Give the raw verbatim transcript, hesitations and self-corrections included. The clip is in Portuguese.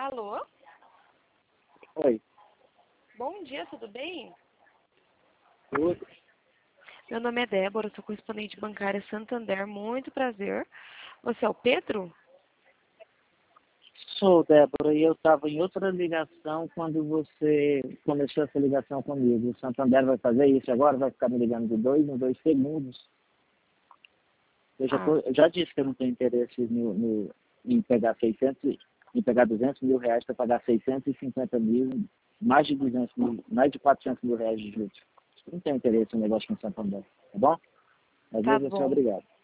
Alô? Oi. Bom dia, tudo bem? Tudo. Meu nome é Débora, sou correspondente bancária Santander, muito prazer. Você é o Pedro? Sou, Débora, e eu estava em outra ligação quando você começou essa ligação comigo. O Santander vai fazer isso agora, vai ficar me ligando de dois em dois segundos. Eu já, Ah, tô, eu já disse que eu não tenho interesse no, no, em pegar seiscentos, em pegar duzentos mil reais para pagar seiscentos e cinquenta mil, mais de duzentos mil, mais de quatrocentos mil reais de juros. Não tenho interesse no negócio com o Santander, tá bom? Às tá vezes eu sou bom. obrigado.